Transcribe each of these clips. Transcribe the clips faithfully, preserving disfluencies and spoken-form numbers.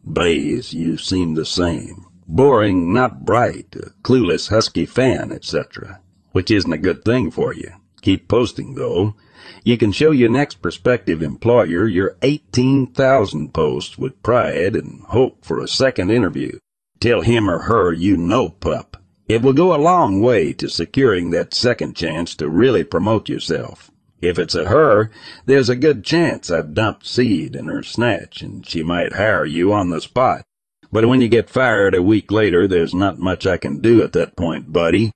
Blaze, you seem the same. Boring, not bright, a clueless husky fan, et cetera. Which isn't a good thing for you. Keep posting, though. You can show your next prospective employer your eighteen thousand posts with pride and hope for a second interview. Tell him or her you know, pup. It will go a long way to securing that second chance to really promote yourself. If it's a her, there's a good chance I've dumped seed in her snatch and she might hire you on the spot. But when you get fired a week later, there's not much I can do at that point, buddy.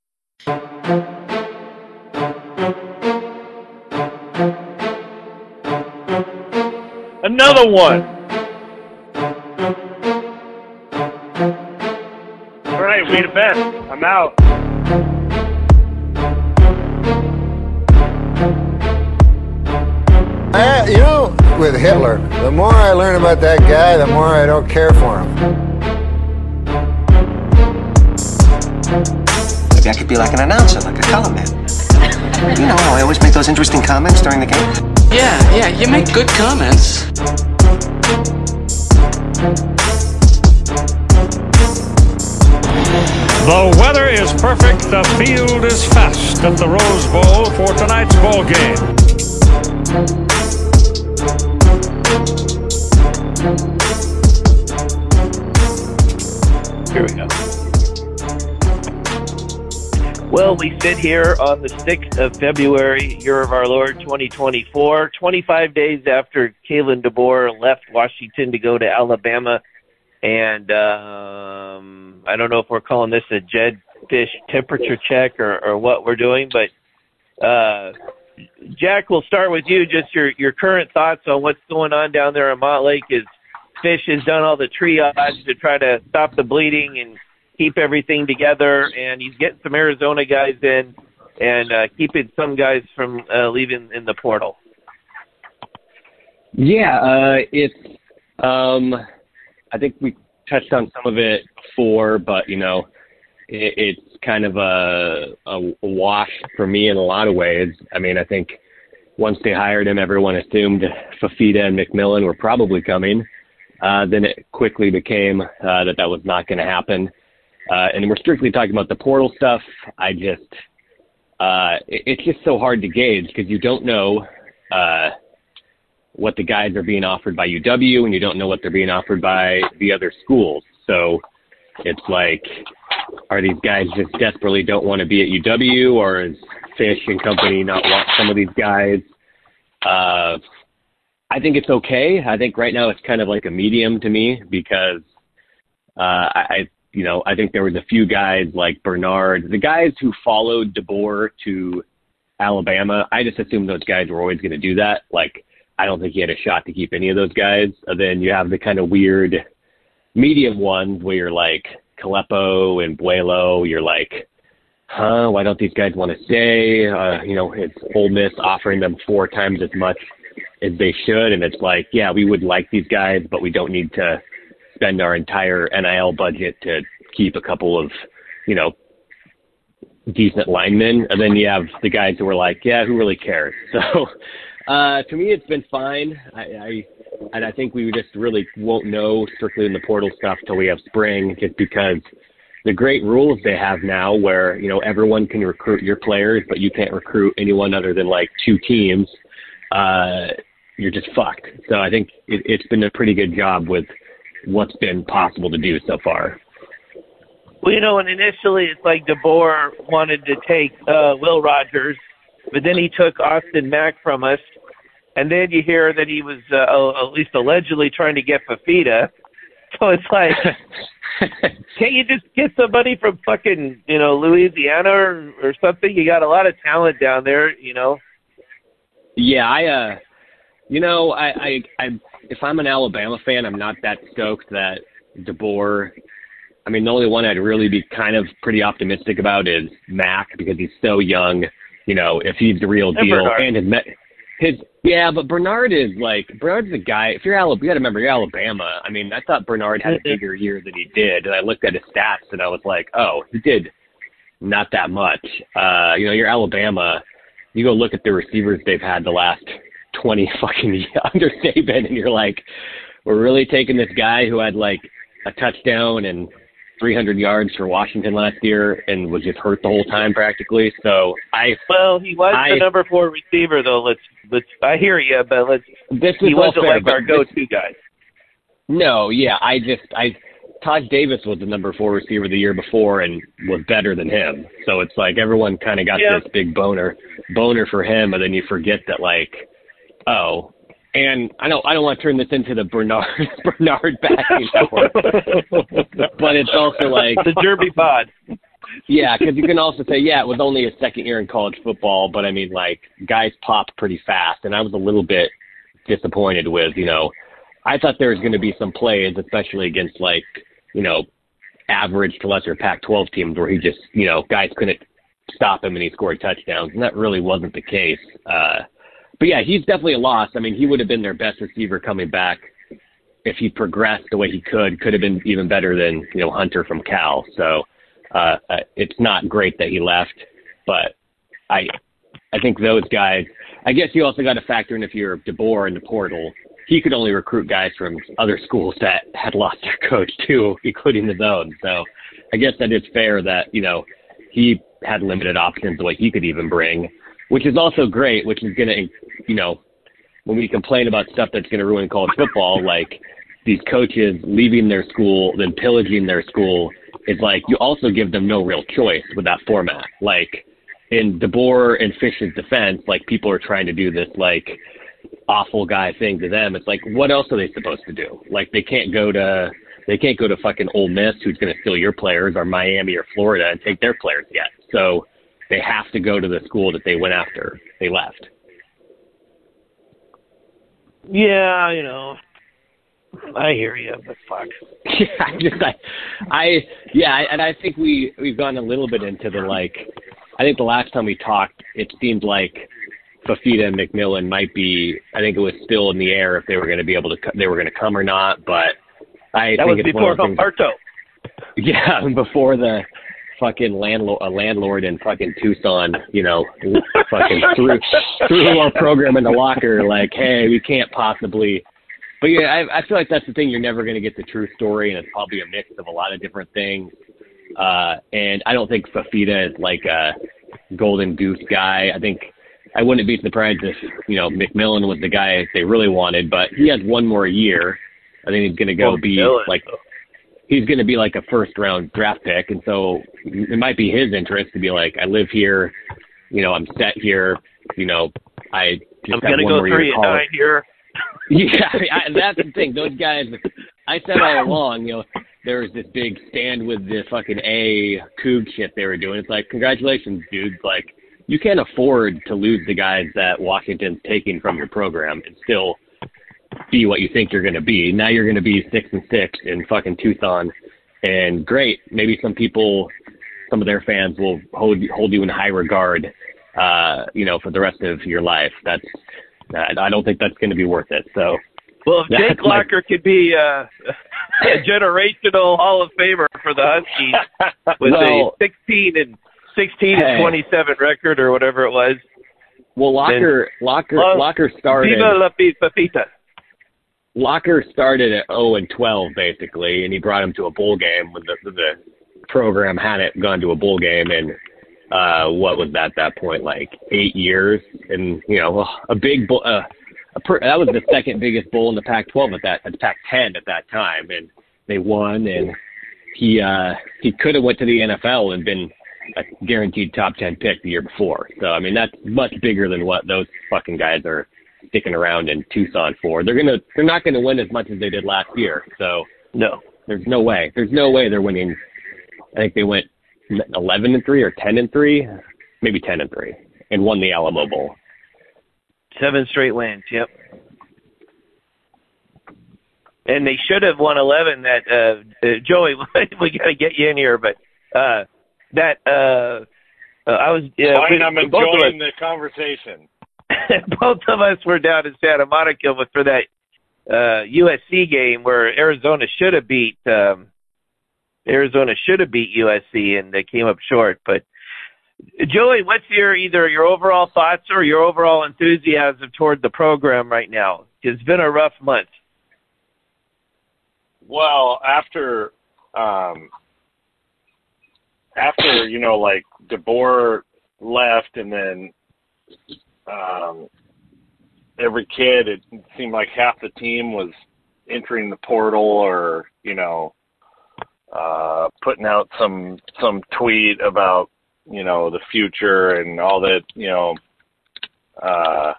Another one. All right, we the best. I'm out. I, you know, with Hitler, the more I learn about that guy, the more I don't care for him. Maybe I could be like an announcer, like a color man. You know how I always make those interesting comments during the game? Yeah, yeah, you make good comments. The weather is perfect, the field is fast at the Rose Bowl for tonight's ball game. Here we go. Well, we sit here on the sixth of February, year of our Lord, twenty twenty-four, twenty-five days after Kalen DeBoer left Washington to go to Alabama. And um, I don't know if we're calling this a Jed Fish temperature check or, or what we're doing, but uh, Jack, we'll start with you. Just your, your current thoughts on what's going on down there in Montlake. Is Fish has done all the triage to try to stop the bleeding and keep everything together, and he's getting some Arizona guys in and uh, keeping some guys from uh, leaving in the portal. Yeah, uh, it's. Um, I think we touched on some of it before, but you know, it, it's kind of a, a wash for me in a lot of ways. I mean, I think once they hired him, everyone assumed Fifita and McMillan were probably coming. Uh, then it quickly became uh, that that was not going to happen. Uh, and we're strictly talking about the portal stuff. I just, uh, it, it's just so hard to gauge because you don't know uh, what the guys are being offered by U W and you don't know what they're being offered by the other schools. So it's like, are these guys just desperately don't want to be at U W, or is Fish and company not want some of these guys? Uh, I think it's okay. I think right now it's kind of like a medium to me because uh, I, you know, I think there was a few guys like Bernard, the guys who followed DeBoer to Alabama. I just assumed those guys were always going to do that. Like, I don't think he had a shot to keep any of those guys. And then you have the kind of weird medium ones where you're like Kalepo and Buelo. You're like, huh, why don't these guys want to stay? Uh, you know, it's Ole Miss offering them four times as much as they should. And it's like, yeah, we would like these guys, but we don't need to spend our entire N I L budget to keep a couple of, you know, decent linemen. And then you have the guys who are like, yeah, who really cares? So uh, to me, it's been fine. I, I and I think we just really won't know strictly in the portal stuff till we have spring, just because the great rules they have now where, you know, everyone can recruit your players, but you can't recruit anyone other than like two teams. Uh, you're just fucked. So I think it, it's been a pretty good job with what's been possible to do so far. Well, you know, and initially it's like DeBoer wanted to take uh, Will Rogers, but then he took Austin Mack from us, and then you hear that he was uh, at least allegedly trying to get Fifita. So it's like, can't you just get somebody from fucking, you know, Louisiana or, or something? You got a lot of talent down there, you know. Yeah, I, uh, you know, I, I, I, if I'm an Alabama fan, I'm not that stoked that DeBoer. I mean, the only one I'd really be kind of pretty optimistic about is Mack because he's so young. You know, if he's the real and deal, Bernard. and his, his, yeah, but Bernard is like Bernard's the guy. If you're Alabama, you got to remember you're Alabama. I mean, I thought Bernard had a bigger year than he did, and I looked at his stats and I was like, oh, he did not that much. Uh, you know, you're Alabama. You go look at the receivers they've had the last twenty fucking years under Saban, and you're like, we're really taking this guy who had like a touchdown and three hundred yards for Washington last year and was just hurt the whole time practically. So I well, he was I, the number four receiver though. Let's let's. I hear you, but let's. This he wasn't fair, like our go-to this, guy. No, yeah, I just I. Todd Davis was the number four receiver the year before and was better than him. So it's like everyone kind of got yeah. this big boner boner for him, and then you forget that like, oh, and I don't I don't want to turn this into the Bernard Bernard bashing hour, but it's also like the Derby pod. Yeah, because you can also say, yeah, it was only his second year in college football, but I mean, like guys pop pretty fast, and I was a little bit disappointed with, you know, I thought there was going to be some plays, especially against like, you know, average to lesser Pac twelve teams where he just, you know, guys couldn't stop him and he scored touchdowns. And that really wasn't the case. Uh, but yeah, he's definitely a loss. I mean, he would have been their best receiver coming back if he progressed the way he could, could have been even better than, you know, Hunter from Cal. So uh, it's not great that he left, but I, I think those guys, I guess you also got to factor in if you're DeBoer in the portal, he could only recruit guys from other schools that had lost their coach too, including his own. So I guess that is fair that, you know, he had limited options of what he could even bring, which is also great, which is going to, you know, when we complain about stuff that's going to ruin college football, like these coaches leaving their school, then pillaging their school, it's like you also give them no real choice with that format. Like in DeBoer and Fish's defense, like people are trying to do this, like, awful guy thing to them. It's like, what else are they supposed to do? Like they can't go to they can't go to fucking Ole Miss, who's going to steal your players, or Miami or Florida and take their players yet. So they have to go to the school that they went after they left. Yeah, you know, I hear you, but fuck. Yeah, I just I, I yeah, and I think we we've gone a little bit into the like. I think the last time we talked, it seemed like Fifita and McMillan might be, I think it was still in the air if they were going to be able to, they were going to come or not, but I that think was it's before one of those Humberto. Yeah, before the fucking landlord, a landlord in fucking Tucson, you know, fucking threw, threw our program in the locker, like, hey, we can't possibly, but yeah, I, I feel like that's the thing, you're never going to get the true story, and it's probably a mix of a lot of different things, uh, and I don't think Fifita is like a golden goose guy. I think I wouldn't be surprised if, you know, McMillan was the guy they really wanted, but he has one more year. I think he's going to go be like, he's going to be like a first round draft pick. And so it might be his interest to be like, I live here, you know, I'm set here, you know, I just I'm going to go three and nine here. Yeah, I, that's the thing. Those guys, I said all along, you know, there was this big stand with the fucking A Coug shit they were doing. It's like, congratulations, dude. Like, you can't afford to lose the guys that Washington's taking from your program and still be what you think you're going to be. Now you're going to be six and six in fucking Tucson, and great. Maybe some people, some of their fans will hold hold you in high regard, uh, you know, for the rest of your life. That's I don't think that's going to be worth it. So, well, if Jake Locker my... could be uh, a generational Hall of Famer for the Huskies with well, a sixteen and. sixteen hey. and twenty-seven record or whatever it was. Well, Locker and, Locker uh, Locker started. Viva la Pepita. Locker started at zero and twelve basically, and he brought him to a bowl game when the, the program hadn't gone to a bowl game in uh, what was that at that point, like eight years, and you know a big bowl. Uh, a per, that was the second biggest bowl in the Pac twelve at that at Pac ten at that time, and they won. And he uh, he could have went to the N F L and been a guaranteed top ten pick the year before. So, I mean, that's much bigger than what those fucking guys are sticking around in Tucson for. They're gonna, they're not going to win as much as they did last year. So, no, there's no way. There's no way they're winning. I think they went eleven and three or ten and three, maybe ten and three, and won the Alamo Bowl. Seven straight wins. Yep. And they should have won eleven. That uh, uh, Joey, we got to get you in here, but. Uh, That uh, uh, I was. Uh, Fine, I'm enjoying the conversation. Both of us were down in Santa Monica with, for that uh, U S C game where Arizona should have beat um, Arizona should have beat U S C and they came up short. But Joey, what's your either your overall thoughts or your overall enthusiasm toward the program right now? It's been a rough month. Well, after, um, after you know, like DeBoer left, and then um, every kid, it seemed like half the team was entering the portal, or you know, uh, putting out some some tweet about you know the future and all that, you know. Uh,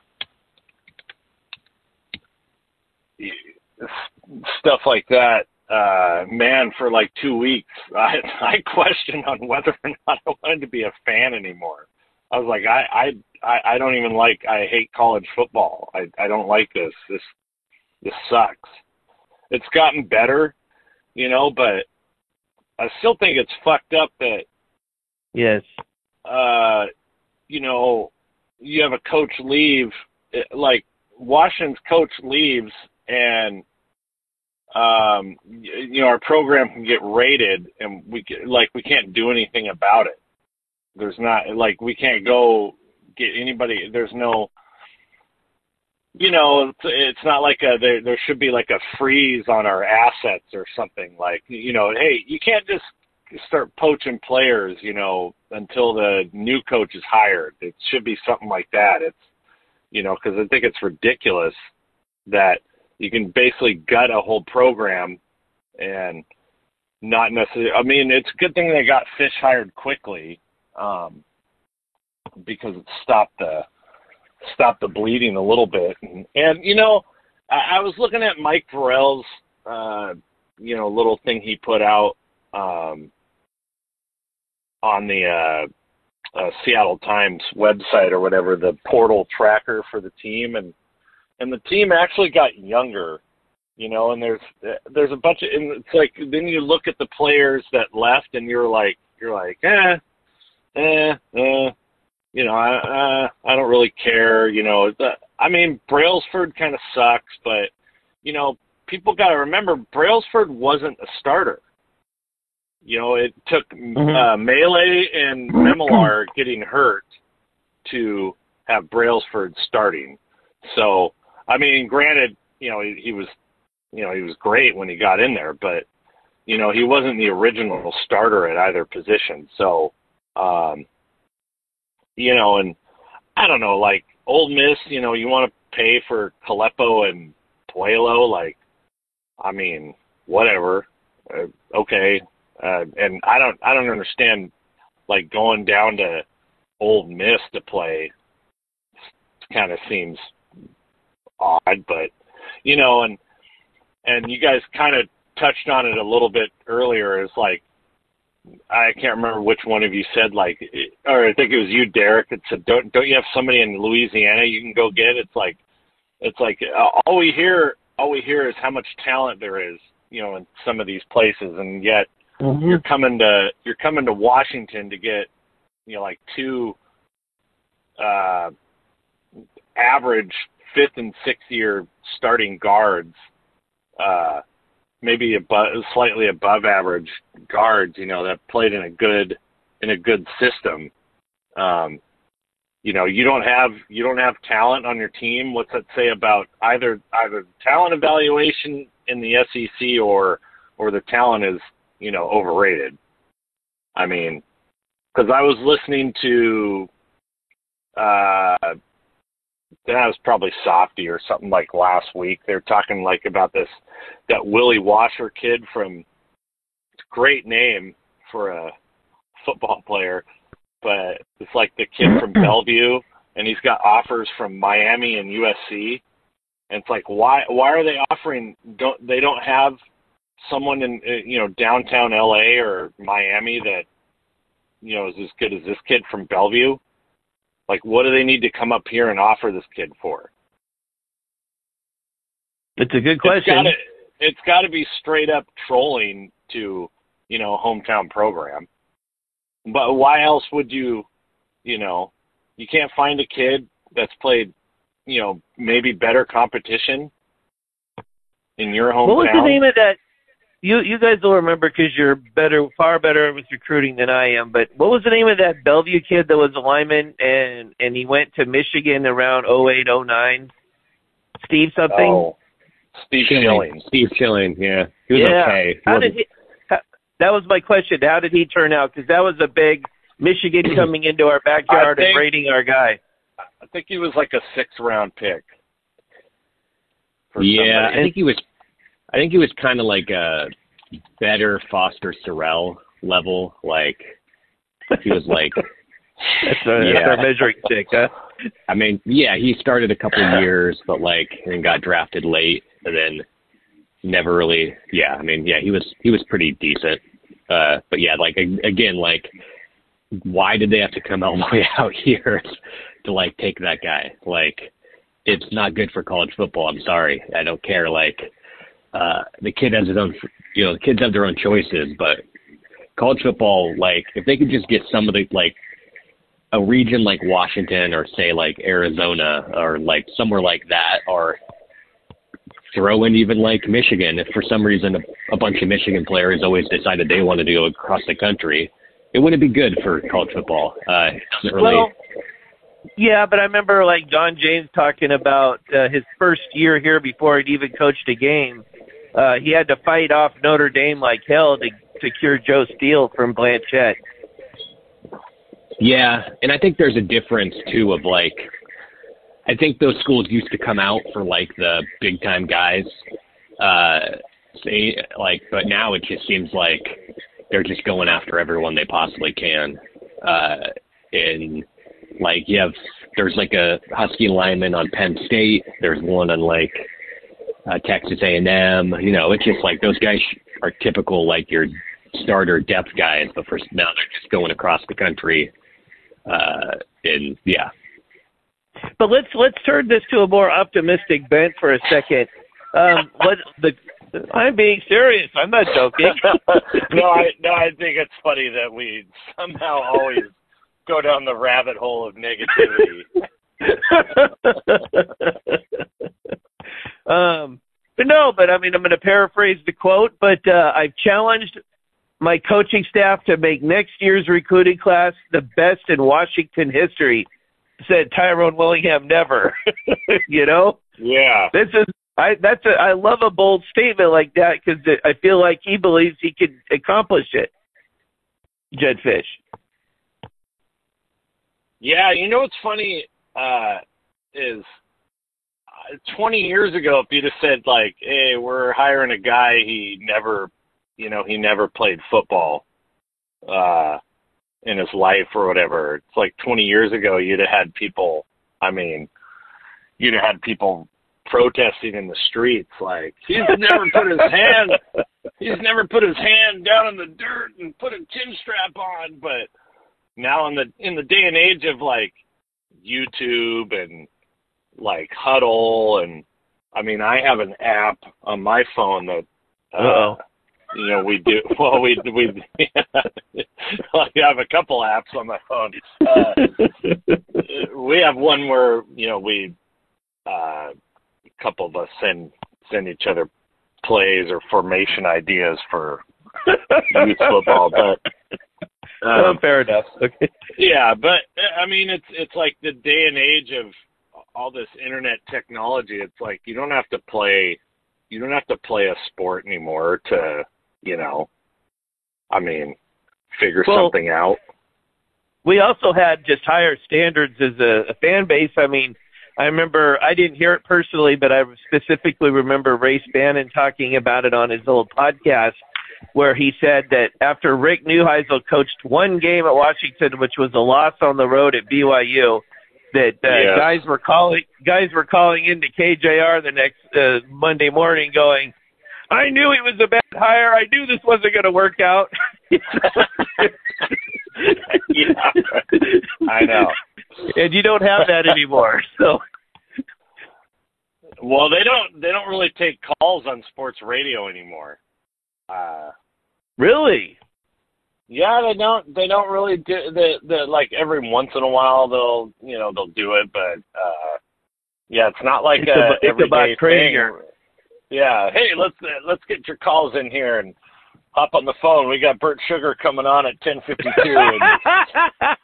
stuff like that, uh, man, for like two weeks, I, I questioned on whether or not I wanted to be a fan anymore. I was like, I, I, I don't even like, I hate college football. I, I don't like this. This, this sucks. It's gotten better, you know, but I still think it's fucked up that, yes, uh, you know, you have a coach leave, like Washington's coach leaves, and um, you know, our program can get rated, and we can, like we can't do anything about it. There's not like we can't go get anybody. There's no, you know, it's, it's not like a there. There should be like a freeze on our assets or something. Like, you know, hey, you can't just start poaching players, you know, until the new coach is hired. It should be something like that. It's, you know, because I think it's ridiculous that you can basically gut a whole program and not necessarily. I mean, it's a good thing they got Fish hired quickly, um, because it stopped the stopped the bleeding a little bit. And, and you know, I, I was looking at Mike Varell's, uh, you know, little thing he put out um, on the uh, uh, Seattle Times website or whatever, the portal tracker for the team, and and the team actually got younger, you know. And there's there's a bunch of, and it's like then you look at the players that left, and you're like you're like eh, eh, eh, you know, I uh, I don't really care, you know. The, I mean, Brailsford kind of sucks, but you know, people got to remember Brailsford wasn't a starter. You know, it took mm-hmm. uh, Melee and Memolar getting hurt to have Brailsford starting. So, I mean, granted, you know, he, he was, you know, he was great when he got in there, but, you know, he wasn't the original starter at either position. So, um, you know, and I don't know, like Ole Miss, you know, you want to pay for Kalepo and Puelo, like, I mean, whatever, uh, okay. Uh, and I don't, I don't understand, like going down to Ole Miss to play. Kind of seems odd, but you know, and and you guys kind of touched on it a little bit earlier. Is like, I can't remember which one of you said, like, or I think it was you, Derek. It said, don't don't you have somebody in Louisiana you can go get? It's like, it's like uh, all we hear, all we hear is how much talent there is, you know, in some of these places, and yet. Mm-hmm. You're coming to you're coming to Washington to get, you know, like two uh, average fifth and sixth year starting guards, uh, maybe above, slightly above average guards, you know, that played in a good in a good system. Um, you know, you don't have you don't have talent on your team. What's that say about either either talent evaluation in the S E C or or the talent is, you know, overrated? I mean, because I was listening to, uh, that was probably Softy or something like last week. They were talking like about this, that Willie Washer kid from, great name for a football player, but it's like the kid from Bellevue, and he's got offers from Miami and U S C. And it's like, why, why are they offering, don't, they don't have someone in, you know, downtown L A or Miami that, you know, is as good as this kid from Bellevue? Like, what do they need to come up here and offer this kid for? It's a good question. It's gotta, it's got to be straight up trolling to, you know, a hometown program. But why else would you, you know, you can't find a kid that's played, you know, maybe better competition in your hometown? What was the name of that? You you guys will remember because you're better, far better with recruiting than I am. But what was the name of that Bellevue kid that was a lineman and and he went to Michigan around oh eight, oh nine? Steve something. Oh, Steve Schilling. Schilling. Steve Schilling, yeah. He was yeah. okay. He How wasn't- did he, how, that was my question. How did he turn out? Because that was a big Michigan coming into our backyard think- and raiding our guy. I think he was like a sixth round pick. for Yeah, somebody. I think he was. I think he was kind of like a better Foster Sorrell level. Like he was like. That's our, Yeah. that's our measuring stick, huh? I mean, yeah, he started a couple of years, but like, and got drafted late, and then never really. Yeah, I mean, yeah, he was he was pretty decent. Uh, but yeah, like a- again, like, why did they have to come all the way out here to like take that guy? Like, it's not good for college football. I'm sorry, I don't care. Like, uh, the kid has his own, you know, the kids have their own choices, but college football, like, if they could just get some of the like. a region like Washington or say like Arizona or like somewhere like that, or throw in even like Michigan. If for some reason a, a bunch of Michigan players always decided they wanted to go across the country, it wouldn't be good for college football. Uh, it doesn't really. Well, yeah, but I remember like Don James talking about uh, his first year here before he'd even coached a game. Uh, he had to fight off Notre Dame like hell to secure Joe Steele from Blanchette. Yeah, and I think there's a difference too of like, I think those schools used to come out for like the big time guys, uh, say like, but now it just seems like they're just going after everyone they possibly can. Uh, and like you have, there's like a Husky lineman on Penn State. There's one on like uh, Texas A and M. You know, it's just like those guys are typical like your starter depth guys, but for now they're just going across the country. Uh, and yeah. But let's let's turn this to a more optimistic bent for a second. Um, what the? I'm being serious. I'm not joking. no, I no, I think it's funny that we somehow always go down the rabbit hole of negativity. um, but no, but I mean, I'm going to paraphrase the quote. But uh, I've challenged my coaching staff to make next year's recruiting class the best in Washington history, said Tyrone Willingham never. You know? Yeah. This is I that's a I love a bold statement like that because I feel like he believes he can accomplish it. Jed Fish. Yeah, you know what's funny uh, is uh, twenty years ago, if you'd have said like, "Hey, we're hiring a guy," he never. You know, he never played football uh, in his life or whatever. It's like twenty years ago, you'd have had people, I mean, you'd have had people protesting in the streets like, he's never put his hand, he's never put his hand down in the dirt and put a chin strap on. But now in the, in the day and age of like YouTube and like Huddle, and I mean, I have an app on my phone that, uh, Uh-oh. You know, we do, well, we, we, I have a couple apps on my phone. Uh, we have one where, you know, we, uh, a couple of us send, send each other plays or formation ideas for youth football, but, um, oh, fair enough. Okay. Yeah, but I mean, it's, it's like the day and age of all this internet technology. It's like, you don't have to play, you don't have to play a sport anymore to, you know, I mean, figure well, something out. We also had just higher standards as a, a fan base. I mean, I remember, I didn't hear it personally, but I specifically remember Ray Spannon talking about it on his old podcast, where he said that after Rick Neuheisel coached one game at Washington, which was a loss on the road at B Y U, that uh, Yeah. guys were calling guys were calling into K J R the next uh, Monday morning going, I knew he was a bad hire. I knew this wasn't going to work out. Yeah, I know. And you don't have that anymore. So, Well, they don't. They don't really take calls on sports radio anymore. Uh, really? yeah, they don't. They don't really do. They, they like every once in a while they'll, you know, they'll do it, but uh, yeah, it's not like It's a about- it's everyday about thing. crazier. Yeah, hey, let's uh, let's get your calls in here and hop on the phone. We got Bert Sugar coming on at ten fifty-two.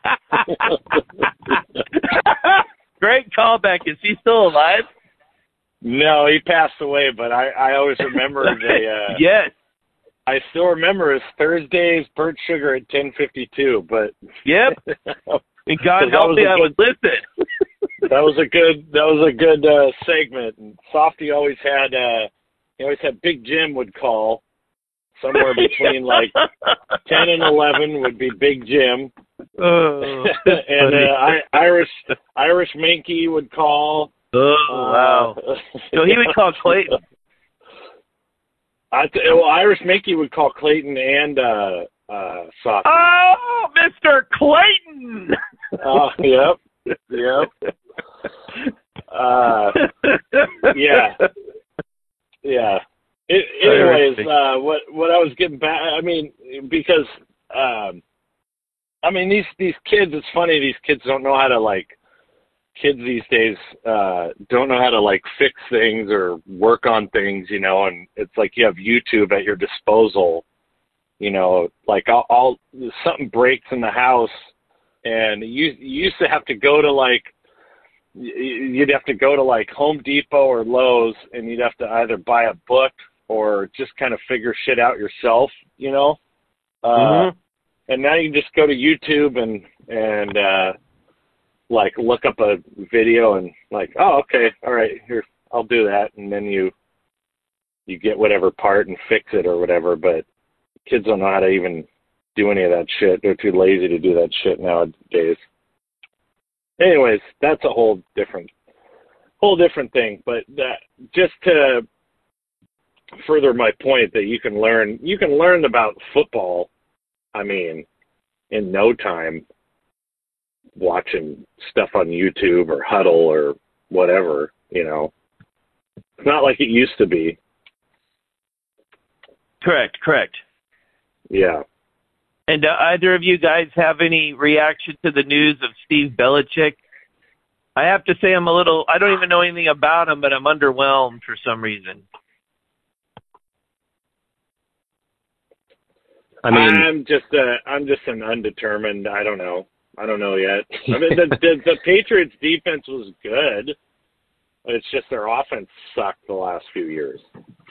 Great callback. Is he still alive? No, he passed away, but I, I always remember the. Uh, yes. I still remember his Thursdays, Bird Sugar at ten fifty-two. But yep. And God help me, I would listen. That was a good. That was a good uh, segment. And Softy always had. Uh, he always had Big Jim would call. Somewhere between like ten and eleven would be Big Jim. Oh, and uh, I, Irish Irish Mankey would call. Oh wow! Uh, so he would call Clayton. I th- well, Irish Mankey would call Clayton and uh, uh, Softy. Oh, Mister Clayton! Oh, yep, yep. Uh, yeah, yeah. It, anyways, uh, what what I was getting back, I mean, because um, I mean these these kids. It's funny, these kids don't know how to like. Kids these days uh, don't know how to like fix things or work on things, you know, and it's like you have YouTube at your disposal, you know, like I'll, I'll something breaks in the house and you, you used to have to go to like, you'd have to go to like Home Depot or Lowe's and you'd have to either buy a book or just kind of figure shit out yourself, you know? Uh, mm-hmm. And now you can just go to YouTube and, and, uh, like look up a video and like, oh, okay, all right, here, I'll do that. And then you, you get whatever part and fix it or whatever. But kids don't know how to even do any of that shit. They're too lazy to do that shit nowadays. Anyways, that's a whole different, whole different thing. But that, just to further my point that you can learn, you can learn about football, I mean, in no time. Watching stuff on YouTube or Huddle or whatever, you know. It's not like it used to be. Correct, correct. Yeah. And uh, either of you guys have any reaction to the news of Steve Belichick? I have to say I'm a little, I don't even know anything about him, but I'm underwhelmed for some reason. I mean, I'm just a, I'm just an undetermined, I don't know. I don't know yet. I mean, the, the the Patriots' defense was good, but it's just their offense sucked the last few years.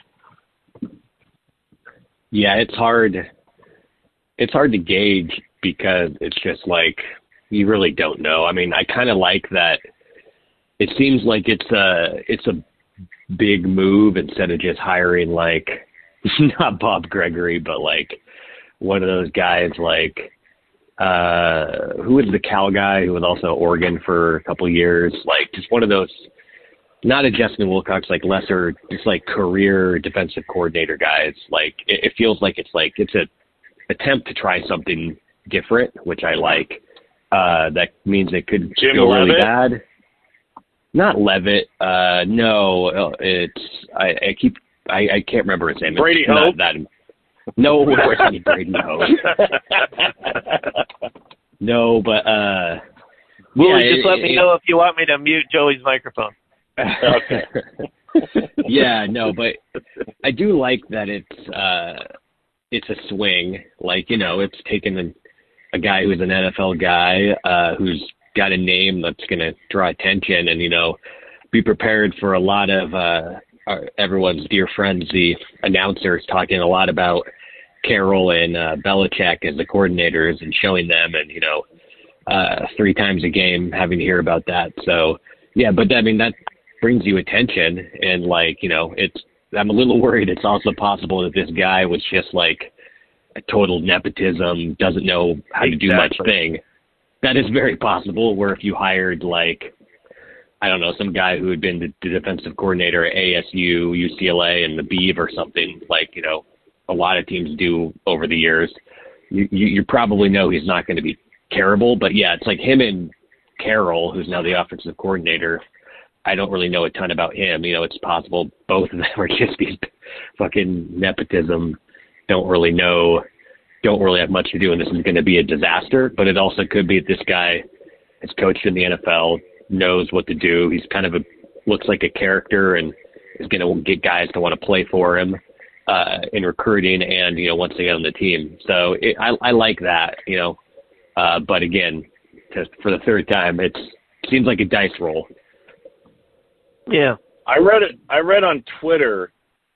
Yeah, it's hard. It's hard to gauge because it's just like you really don't know. I mean, I kind of like that. It seems like it's a it's a big move instead of just hiring like not Bob Gregory, but like one of those guys like. Uh, who was the Cal guy who was also Oregon for a couple of years? Like just one of those, not a Justin Wilcox, like lesser, just like career defensive coordinator guys. Like it, it feels like it's like it's a attempt to try something different, which I like. Uh, that means it could Jim go Leavitt? really bad. Not Levitt. Uh, no, it's I, I keep I, I can't remember his name. Brady it's Hope. Not that. No, where's any Brady Hope? No, but uh, Willie, yeah, just it, let me it, know if you want me to mute Joey's microphone. Okay. Yeah, no, but I do like that it's uh, it's a swing. Like, you know, it's taken a, a guy who's an N F L guy uh, who's got a name that's going to draw attention and, you know, be prepared for a lot of uh, our, everyone's dear friends, the announcers, talking a lot about Carroll and uh, Belichick as the coordinators and showing them and, you know, uh, three times a game having to hear about that. So, yeah, but I mean, that brings you attention and like, you know, it's, I'm a little worried it's also possible that this guy was just like a total nepotism, doesn't know how to do much thing. That is very possible where if you hired like, I don't know, some guy who had been the, the defensive coordinator at A S U, U C L A, and the Beeve or something like, you know, a lot of teams do over the years, you, you, you probably know he's not going to be terrible. But, yeah, it's like him and Carroll, who's now the offensive coordinator. I don't really know a ton about him. You know, it's possible both of them are just these fucking nepotism, don't really know, don't really have much to do, and this is going to be a disaster. But it also could be that this guy has coached in the N F L, knows what to do. He's kind of a, looks like a character and is going to get guys to want to play for him. Uh, in recruiting and, you know, once they get on the team. So it, I, I like that, you know, uh, but again, to, for the third time, it's, it seems like a dice roll. Yeah. I read it. I read on Twitter.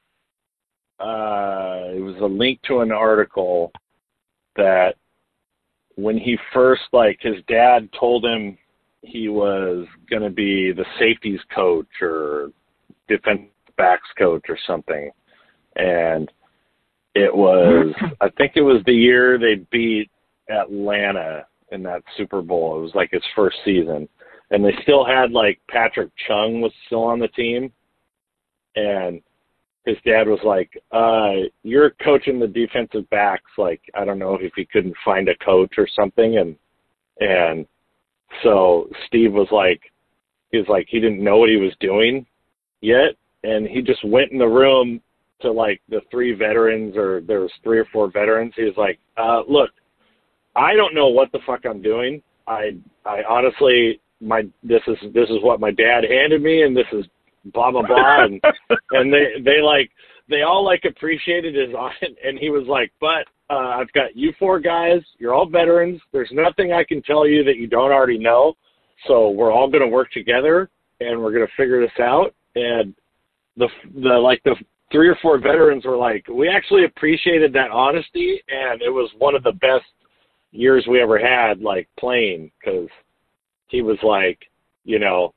Uh, it was a link to an article that when he first, like, his dad told him he was going to be the safeties coach or defensive backs coach or something, and it was, I think it was the year they beat Atlanta in that Super Bowl. It was like his first season, and they still had, like, Patrick Chung was still on the team, and his dad was like, uh, you're coaching the defensive backs. Like, I don't know if he couldn't find a coach or something. And, and so Steve was like, he was like, he didn't know what he was doing yet. And he just went in the room to, like, the three veterans, or there was three or four veterans. He was like, uh, look, I don't know what the fuck I'm doing. I, I honestly, my, this is, this is what my dad handed me, and this is blah, blah, blah. And, and they, they like, they all like appreciated his, and he was like, but uh, I've got you four guys. You're all veterans. There's nothing I can tell you that you don't already know. So we're all going to work together, and we're going to figure this out. And the, the, like the three or four veterans were like, we actually appreciated that honesty. And it was one of the best years we ever had, like, playing, because he was like, you know,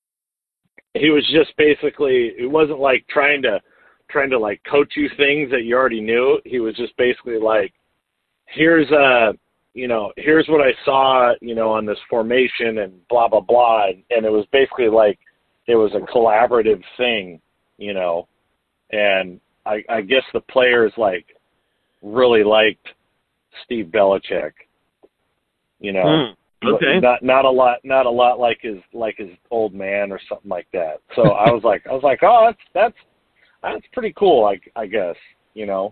he was just basically, it wasn't like trying to, trying to like coach you things that you already knew. He was just basically like, here's a, you know, here's what I saw, you know, on this formation and blah, blah, blah. And it was basically like, it was a collaborative thing, you know, and I, I guess the players like really liked Steve Belichick, you know. Hmm. Okay. Not not a lot, not a lot like his like his old man or something like that. So I was like, I was like, oh, that's that's that's pretty cool. I I guess, you know.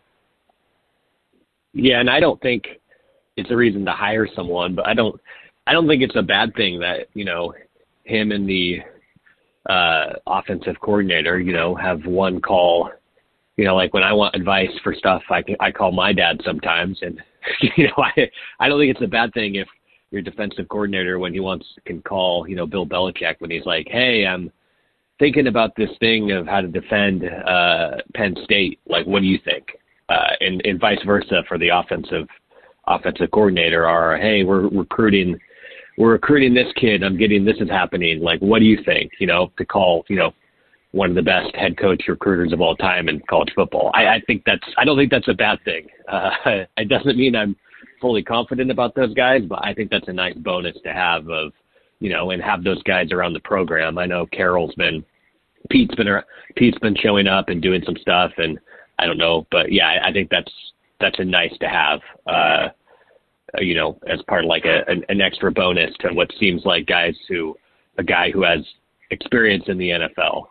Yeah, and I don't think it's a reason to hire someone, but I don't I don't think it's a bad thing that, you know, him and the uh, offensive coordinator, you know, have one call. You know, like when I want advice for stuff, I can, I call my dad sometimes, and you know, I I don't think it's a bad thing if your defensive coordinator, when he wants, can call, you know, Bill Belichick when he's like, hey, I'm thinking about this thing of how to defend uh, Penn State. Like, what do you think? Uh, and, and vice versa for the offensive offensive coordinator, or, hey, we're recruiting, we're recruiting this kid. I'm getting, this is happening. Like, what do you think? You know, to call, you know, one of the best head coach recruiters of all time in college football. I, I think that's, I don't think that's a bad thing. Uh, it doesn't mean I'm fully confident about those guys, but I think that's a nice bonus to have of, you know, and have those guys around the program. I know Carroll's been, Pete's been, Pete's been showing up and doing some stuff, and I don't know, but yeah, I, I think that's, that's a nice to have, uh, you know, as part of like a, an, an extra bonus to what seems like guys who, a guy who has experience in the N F L.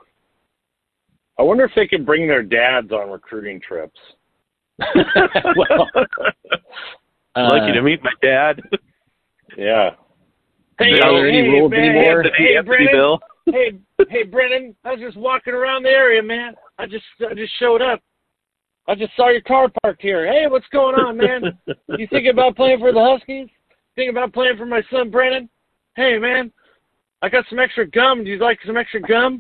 I wonder if they could bring their dads on recruiting trips. Well, lucky uh, to meet my dad. Yeah. Hey, Bill, hey, any rules man, anymore? Anthony, hey, Anthony, Bill. hey, hey, Brennan. I was just walking around the area, man. I just, I just showed up. I just saw your car parked here. Hey, what's going on, man? You thinking about playing for the Huskies? Thinking about playing for my son, Brennan? Hey, man, I got some extra gum. Do you like some extra gum?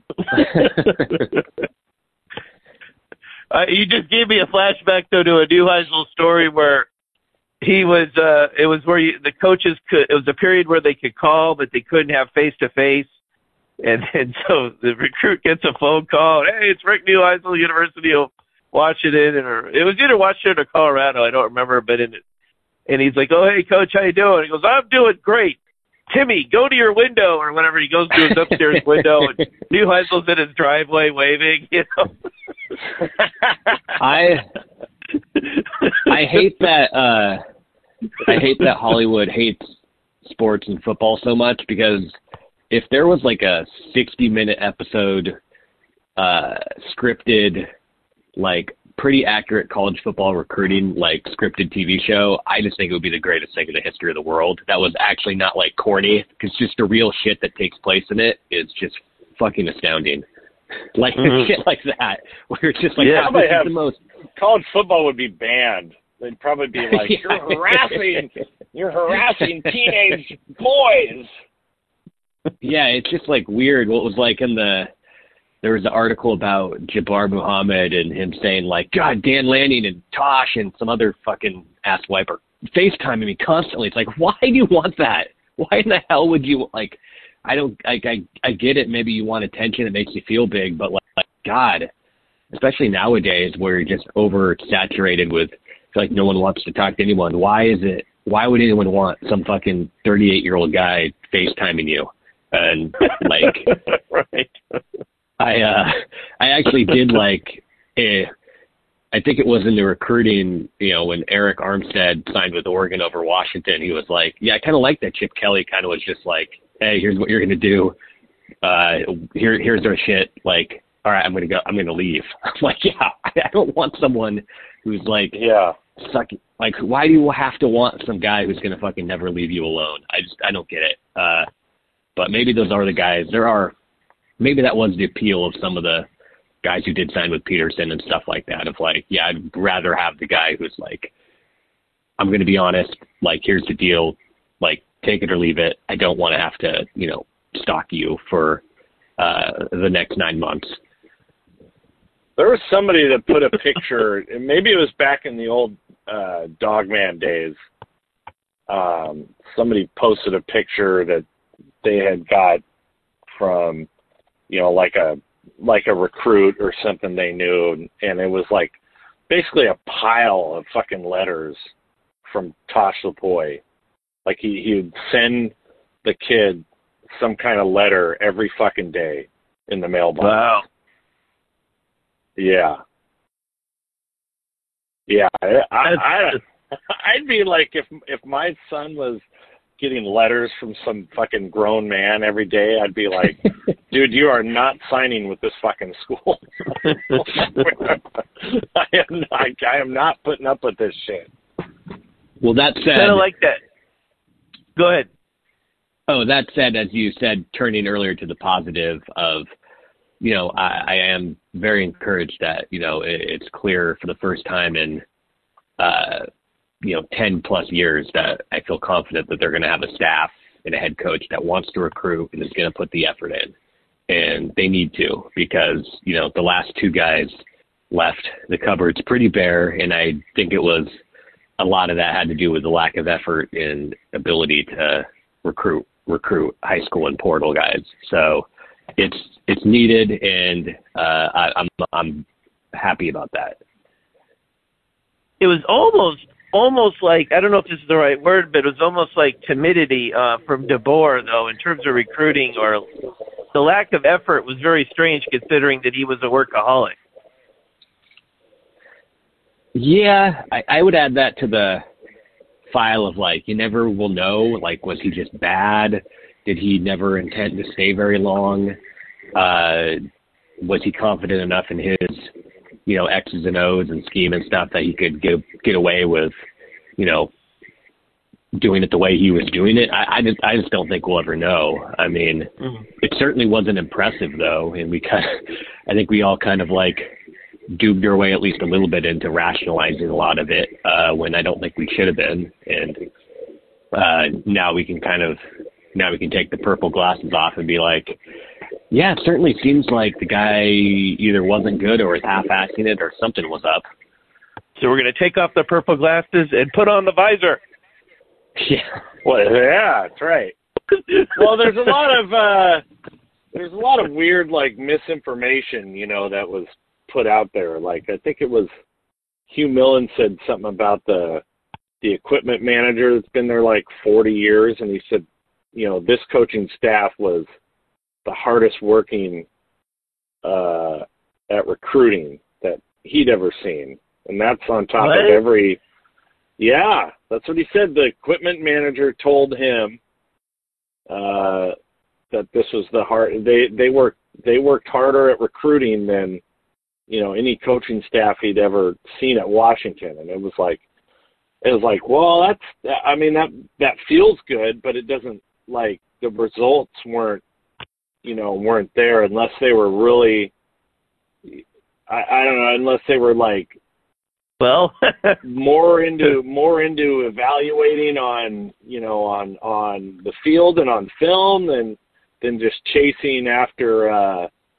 uh, you just gave me a flashback, though, to a Neuheisel story where he was, uh, it was where you, the coaches could, it was a period where they could call, but they couldn't have face-to-face. And, and so the recruit gets a phone call. Hey, it's Rick Neuheisel, University of Washington. Or it was either Washington or Colorado. I don't remember, but in it. And he's like, oh, hey, coach, how you doing? He goes, I'm doing great. Timmy, go to your window or whatever. He goes to his upstairs window, and Neuheisel's in his driveway waving, you know. I I hate that uh, I hate that Hollywood hates sports and football so much, because if there was like a sixty-minute episode uh, scripted, like pretty accurate college football recruiting, like scripted T V show, I just think it would be the greatest thing in the history of the world. That was actually not like corny, because just the real shit that takes place in it is just fucking astounding. Like mm-hmm. shit like that, where it's just like, yeah, oh, this is the most. College football would be banned. They'd probably be like, yeah. you're harassing, you're harassing teenage boys. Yeah, it's just like weird. What was like in the there was an article about Jabbar Muhammad and him saying like, God, Dan Lanning and Tosh and some other fucking asswipe are FaceTiming me constantly. It's like, why do you want that? Why in the hell would you like? I don't. I I, I get it. Maybe you want attention. It makes you feel big, but like, like God, especially nowadays where you're just oversaturated with. I feel like no one wants to talk to anyone. Why is it? Why would anyone want some fucking thirty-eight-year-old guy FaceTiming you? And like, right. I uh, I actually did like, a, I think it was in the recruiting, you know, when Eric Armstead signed with Oregon over Washington, he was like, yeah, I kind of like that Chip Kelly kind of was just like, hey, here's what you're going to do. Uh, here, here's our shit. Like, all right, I'm going to go, I'm going to leave. I'm like, yeah, I don't want someone who's like, yeah, sucking. Like, why do you have to want some guy who's going to fucking never leave you alone? I just, I don't get it. Uh, but maybe those are the guys. There are, maybe that was the appeal of some of the guys who did sign with Peterson and stuff like that. Of like, yeah, I'd rather have the guy who's like, I'm going to be honest. Like, here's the deal. Like, take it or leave it. I don't want to have to, you know, stalk you for uh, the next nine months. There was somebody that put a picture, and maybe it was back in the old uh, Dogman days. Um, somebody posted a picture that they had got from, you know, like a like a recruit or something they knew, and it was like basically a pile of fucking letters from Tosh Lupoi. Like he he would send the kid some kind of letter every fucking day in the mailbox. Wow. Yeah. Yeah. I, I, I, I'd be like, if if my son was getting letters from some fucking grown man every day, I'd be like, dude, you are not signing with this fucking school. I am not, I am not putting up with this shit. Well, that said, kind of like that. Go ahead. Oh, that said, as you said, turning earlier to the positive of, you know, I, I am very encouraged that, you know, it, it's clear for the first time in, uh, you know, ten plus years that I feel confident that they're going to have a staff and a head coach that wants to recruit and is going to put the effort in. And they need to, because, you know, the last two guys left, the cupboard's pretty bare. And I think it was a lot of that had to do with the lack of effort and ability to recruit, recruit high school and portal guys. So it's, it's needed. And uh, I, I'm, I'm happy about that. It was almost, almost like, I don't know if this is the right word, but it was almost like timidity uh, from DeBoer, though, in terms of recruiting, or the lack of effort was very strange considering that he was a workaholic. Yeah, I, I would add that to the file of, like, you never will know. Like, was he just bad? Did he never intend to stay very long? Uh, was he confident enough in his, you know, X's and O's and scheme and stuff that he could get get away with, you know, doing it the way he was doing it? I, I just I just don't think we'll ever know. I mean, mm-hmm. It certainly wasn't impressive though, and we kind of, I think we all kind of like duped our way at least a little bit into rationalizing a lot of it uh, when I don't think we should have been. And uh, now we can kind of now we can take the purple glasses off and be like, yeah, it certainly seems like the guy either wasn't good or was half-assing it or something was up. So we're going to take off the purple glasses and put on the visor. Yeah. Well, yeah, that's right. Well, there's a lot of uh, there's a lot of weird like misinformation, you know, that was put out there. Like I think it was Hugh Millen said something about the the equipment manager that's been there like forty years, and he said, you know, this coaching staff was the hardest working uh, at recruiting that he'd ever seen. And that's on top what? of every, yeah, that's what he said. The equipment manager told him uh, that this was the hard, they, they worked, they worked harder at recruiting than, you know, any coaching staff he'd ever seen at Washington. And it was like, it was like, well, that's, I mean, that, that feels good, but it doesn't, like, the results weren't, you know, weren't there unless they were really, I, I don't know, unless they were like, well, more into more into evaluating on, you know, on on the field and on film than than just chasing after, uh,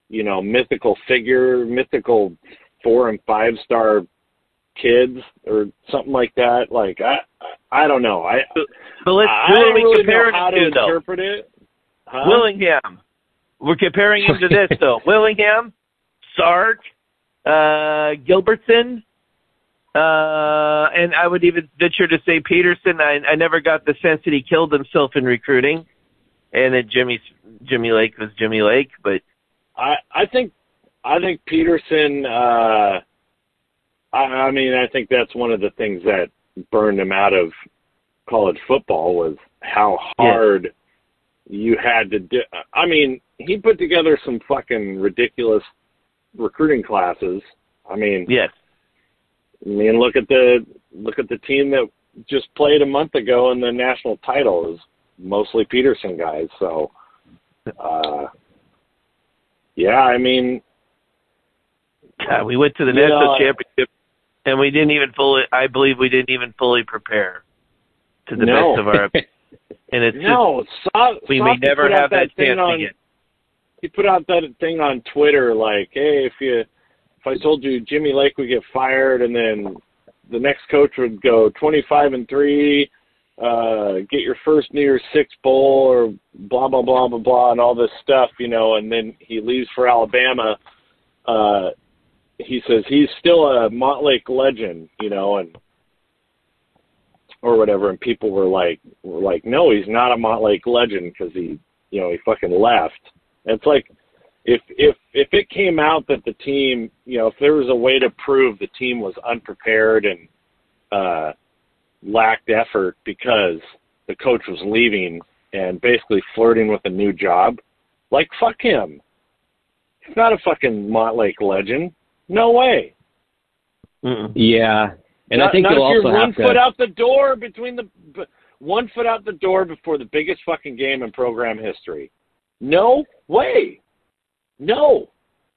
you know, mythical figure, mythical four and five star kids or something like that. Like, I, I don't know. I, but let's I who don't are we really comparing know how him to to, though? interpret it. Huh? Willingham. We're comparing him to this, though. Willingham, Sark, uh, Gilbertson, uh, and I would even venture to say Peterson. I, I never got the sense that he killed himself in recruiting, and that Jimmy Jimmy Lake was Jimmy Lake. But I, I think I think Peterson. Uh, I, I mean, I think that's one of the things that burned him out of college football was how hard yeah. you had to do. I mean, he put together some fucking ridiculous recruiting classes. I mean, yes. I mean, look at the look at the team that just played a month ago in the national title. It was mostly Peterson guys. So, uh, yeah, I mean, God, we went to the national know, championship, and we didn't even fully. I believe we didn't even fully prepare to the no. best of our. And it's no, just, Sa- we Sa- may never have that, that chance on, again. He put out that thing on Twitter, like, "Hey, if you, if I told you Jimmy Lake would get fired, and then the next coach would go twenty-five and three, uh, get your first New Year's Six bowl, or blah blah blah blah blah, and all this stuff, you know," and then he leaves for Alabama. Uh, he says he's still a Montlake legend, you know, and. Or whatever, and people were like, were like, no, he's not a Montlake legend because he, you know, he fucking left. And it's like, if if if it came out that the team, you know, if there was a way to prove the team was unprepared and uh, lacked effort because the coach was leaving and basically flirting with a new job, like, fuck him. He's not a fucking Montlake legend. No way. Mm-mm. Yeah. And not, I think not you'll if also you're one have to, foot out the door between the one foot out the door before the biggest fucking game in program history. No way. No.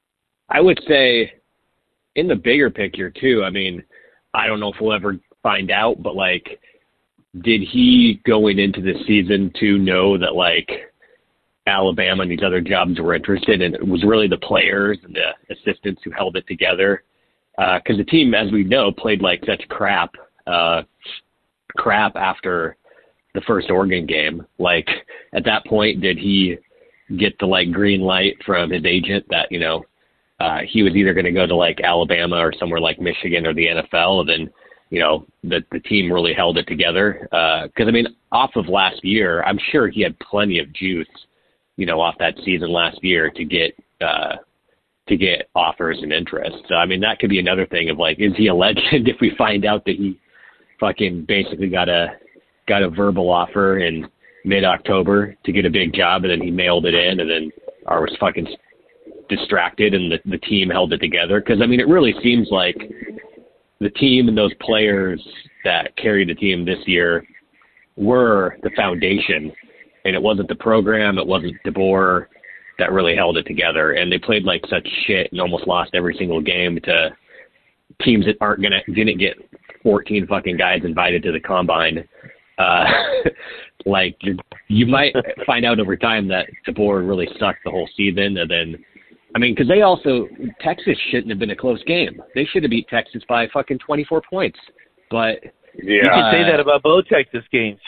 I would say in the bigger picture too, I mean, I don't know if we'll ever find out, but like, did he going into the season to know that like Alabama and these other jobs were interested, and it was really the players and the assistants who held it together? Because uh, the team, as we know, played like such crap, uh, crap after the first Oregon game. Like, at that point, did he get the like green light from his agent that, you know, uh, he was either going to go to like Alabama or somewhere like Michigan or the N F L, and then, you know, the the team really held it together? Because uh, I mean, off of last year, I'm sure he had plenty of juice, you know, off that season last year to get. Uh, to get offers and interest. So, I mean, that could be another thing of like, is he a legend if we find out that he fucking basically got a, got a verbal offer in mid-October to get a big job, and then he mailed it in, and then or was fucking distracted and the, the team held it together. Cause I mean, it really seems like the team and those players that carried the team this year were the foundation, and it wasn't the program. It wasn't DeBoer that really held it together, and they played like such shit and almost lost every single game to teams that aren't gonna didn't get fourteen fucking guys invited to the combine. Uh, like you might find out over time that DeBoer really sucked the whole season, and then I mean, because they also Texas shouldn't have been a close game. They should have beat Texas by fucking twenty-four points. But yeah, you can say that about both Texas games.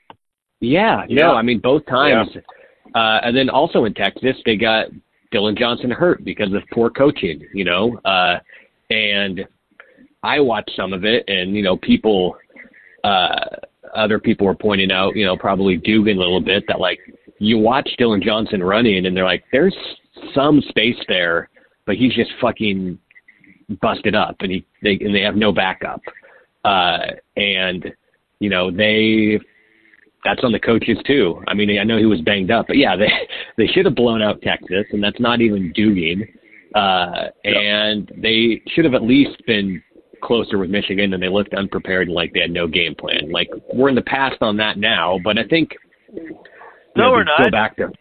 Yeah, yeah. no, I mean both times. Yeah. Uh, and then also in Texas, they got Dylan Johnson hurt because of poor coaching, you know. Uh, and I watched some of it, and, you know, people, uh, other people were pointing out, you know, probably Dugan a little bit, that, like, you watch Dylan Johnson running, and they're like, there's some space there, but he's just fucking busted up, and, he, they, and they have no backup. Uh, and, you know, they – that's on the coaches too. I mean, I know he was banged up, but yeah, they they should have blown out Texas, and that's not even Dugan. Uh, and they should have at least been closer with Michigan, and they looked unprepared and like they had no game plan. Like, we're in the past on that now, but I think no, know, we're to not. Go back to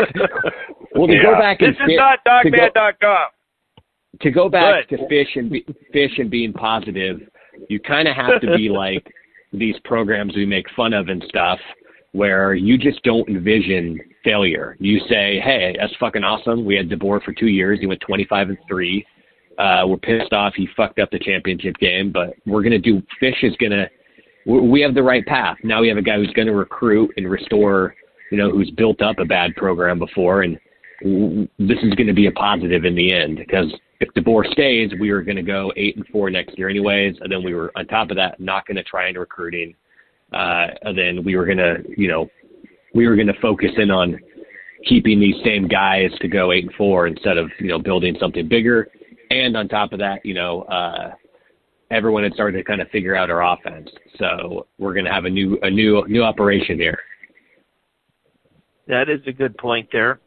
well, to yeah. go back and this is not dog man dot com. To go back Good. to fish and be, fish and being positive, you kind of have to be like these programs we make fun of and stuff, where you just don't envision failure. You say, hey, that's fucking awesome. We had DeBoer for two years. He went twenty-five and three. Uh, we're pissed off he fucked up the championship game, but we're going to do – Fish is going to – we have the right path. Now we have a guy who's going to recruit and restore, you know, who's built up a bad program before, and this is going to be a positive in the end, because if DeBoer stays, we were going to go eight and four next year anyways, and then we were, on top of that, not going to try into recruiting. Uh, and then we were going to, you know, we were going to focus in on keeping these same guys to go eight and four instead of, you know, building something bigger. And on top of that, you know, uh, everyone had started to kind of figure out our offense. So we're going to have a new, a new, new operation here. That is a good point there.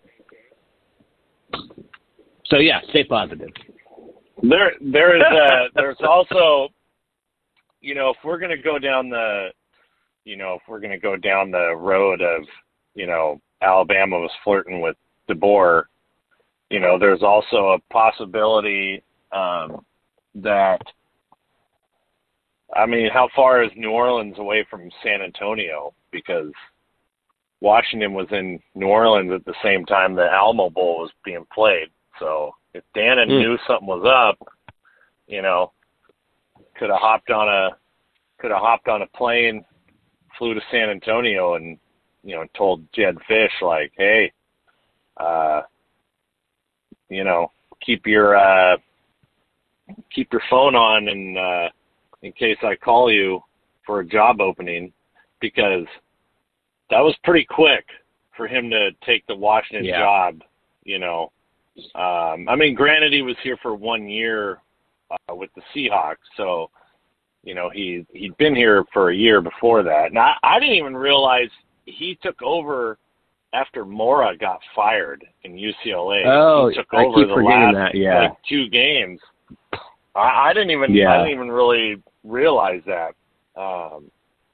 So yeah, stay positive. There, there is a, there's also, you know, if we're going to go down the, you know, if we're going to go down the road of, you know, Alabama was flirting with DeBoer, you know, there's also a possibility um, that, I mean, how far is New Orleans away from San Antonio? Because Washington was in New Orleans at the same time the Alamo Bowl was being played. So if Dana mm. knew something was up, you know, could have hopped on a could have hopped on a plane, flew to San Antonio, and you know, told Jedd Fisch like, hey, uh, you know, keep your uh, keep your phone on, and uh, in case I call you for a job opening, because that was pretty quick for him to take the Washington yeah. job, you know. Um, I mean, granted, he was here for one year uh, with the Seahawks, so, you know, he, he'd been here for a year before that. Now, I, I didn't even realize he took over after Mora got fired in U C L A. Oh, he took I over keep the forgetting last that, yeah. like, two games. I, I didn't even yeah. I didn't even really realize that. Um,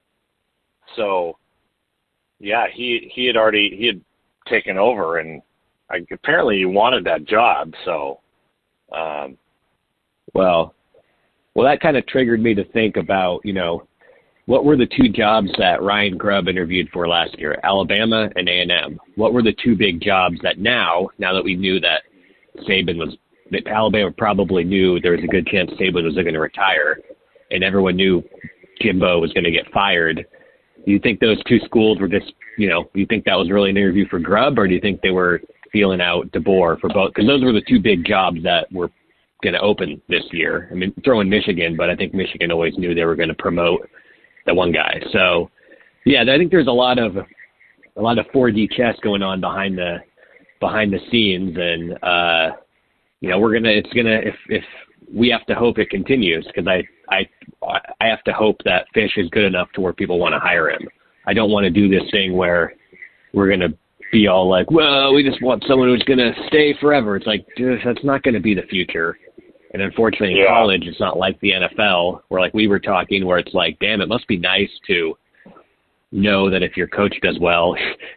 so, yeah, he he had already he had taken over, and I, apparently he wanted that job. So, um, well, well, that kind of triggered me to think about, you know, what were the two jobs that Ryan Grubb interviewed for last year, Alabama and A and M? What were the two big jobs that now, now that we knew that Saban was, that Alabama probably knew there was a good chance Saban was going to retire, and everyone knew Jimbo was going to get fired. Do you think those two schools were just, you know, do you think that was really an interview for Grubb, or do you think they were feeling out DeBoer for both? Because those were the two big jobs that were going to open this year. I mean, throw in Michigan, but I think Michigan always knew they were going to promote that one guy. So, yeah, I think there's a lot of a lot of four D chess going on behind the behind the scenes, and uh, you know, we're gonna it's gonna if if we have to hope it continues, because I I I have to hope that Fisch is good enough to where people want to hire him. I don't want to do this thing where we're gonna be all like, well, we just want someone who's gonna stay forever. It's like, dude, that's not going to be the future. And unfortunately, in yeah. college, it's not like the N F L, where like we were talking, where it's like, damn, it must be nice to know that if your coach does well,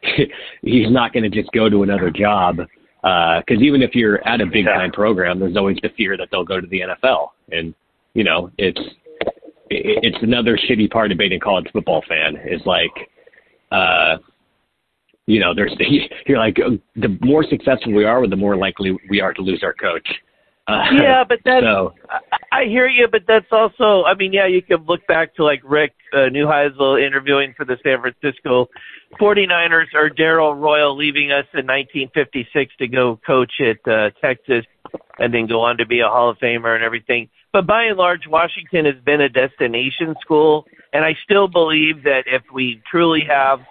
he's not going to just go to another job. Because uh, even if you're at a big time program, there's always the fear that they'll go to the N F L. And, you know, it's it's another shitty part of being a college football fan is like, uh, you know, there's you're like, the more successful we are, the more likely we are to lose our coach. Uh, yeah, but that's, so, I, I hear you, but that's also, I mean, yeah, you can look back to like Rick uh, Neuheisel interviewing for the San Francisco forty-niners, or Darrell Royal leaving us in nineteen fifty-six to go coach at uh, Texas and then go on to be a Hall of Famer and everything. But by and large, Washington has been a destination school, and I still believe that if we truly have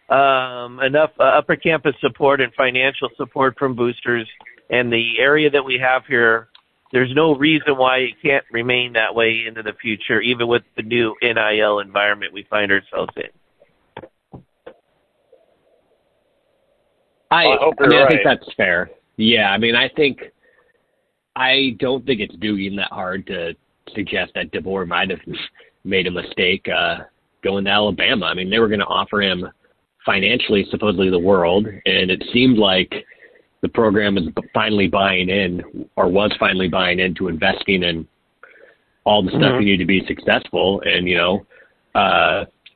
um, enough uh, upper campus support and financial support from boosters and the area that we have here, there's no reason why it can't remain that way into the future, even with the new N I L environment we find ourselves in. I, I, hope I mean, right. I think that's fair. Yeah, I mean, I think, I don't think it's Doogie that hard to suggest that DeBoer might have made a mistake uh, going to Alabama. I mean, they were going to offer him financially, supposedly, the world, and it seemed like the program is finally buying in, or was finally buying into investing in all the stuff mm-hmm. you need to be successful. And, you know, uh,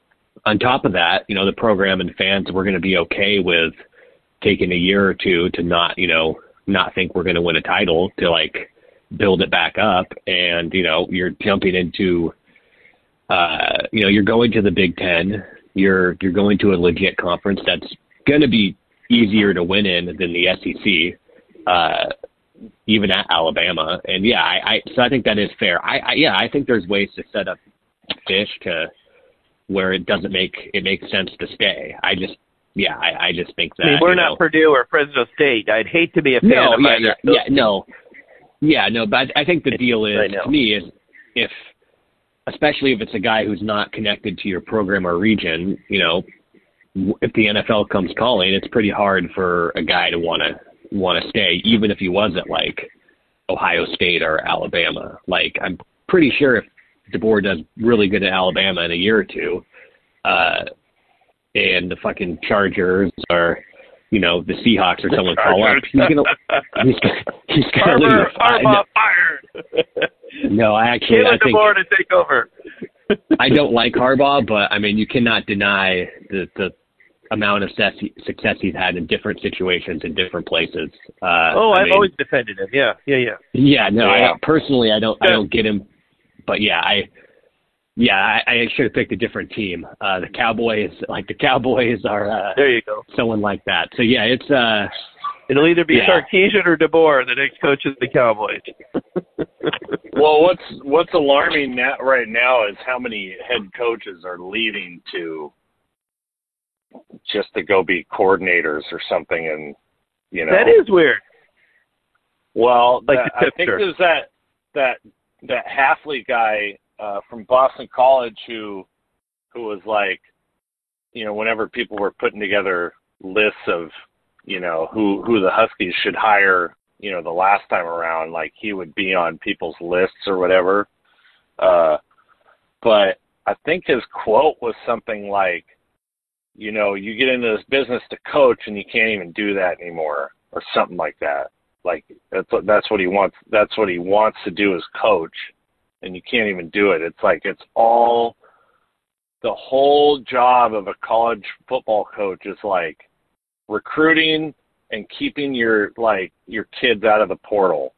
on top of that, you know, the program and fans were going to be okay with taking a year or two to not, you know, not think we're going to win a title, to like build it back up. And, you know, you're jumping into, uh, you know, you're going to the Big Ten, you're, you're going to a legit conference that's going to be easier to win in than the S E C, uh, even at Alabama. And yeah, I, I, so I think that is fair. I, I, yeah, I think there's ways to set up Fish to where it doesn't make, it makes sense to stay. I just, yeah, I, I just think that. I mean, we're you not know, Purdue or Fresno State. I'd hate to be a fan no, of yeah, either. yeah, yeah, no, yeah, no, but I think the deal is, I know. to me, is if, especially if it's a guy who's not connected to your program or region, you know, if the N F L comes calling, it's pretty hard for a guy to want to want to stay, even if he was at like Ohio State or Alabama. Like, I'm pretty sure if DeBoer does really good at Alabama in a year or two, uh, and the fucking Chargers or, you know, the Seahawks or someone call up, he's gonna he's gonna, he's gonna Harbaugh, leave. I, Harbaugh no, fired. no, I actually Kalen I think DeBoer to take over. I don't like Harbaugh, but I mean, you cannot deny the the amount of success success he's had in different situations in different places. Uh, oh, I I've mean, always defended him. Yeah, yeah, yeah. Yeah, no, Yeah. I, personally, I don't, I Yeah. don't get him, but yeah, I, yeah, I, I should have picked a different team. Uh, the Cowboys, like the Cowboys are, uh, There you go. someone like that. So yeah, it's, uh, It'll either be Yeah. Sarkisian or DeBoer, the next coach of the Cowboys. Well, what's what's alarming now, right now is how many head coaches are leaving to just to go be coordinators or something, and you know That is weird. Well, Like that, the I think tipster. there's that that that Halfley guy uh, from Boston College who who was like, you know, whenever people were putting together lists of, you know, who who the Huskies should hire, you know, the last time around, like he would be on people's lists or whatever. Uh, but I think his quote was something like, you know, you get into this business to coach and you can't even do that anymore, or something like that. Like that's what that's what he wants. That's what he wants to do as coach, and you can't even do it. It's like it's all the whole job of a college football coach is like recruiting and keeping your like your kids out of the portal.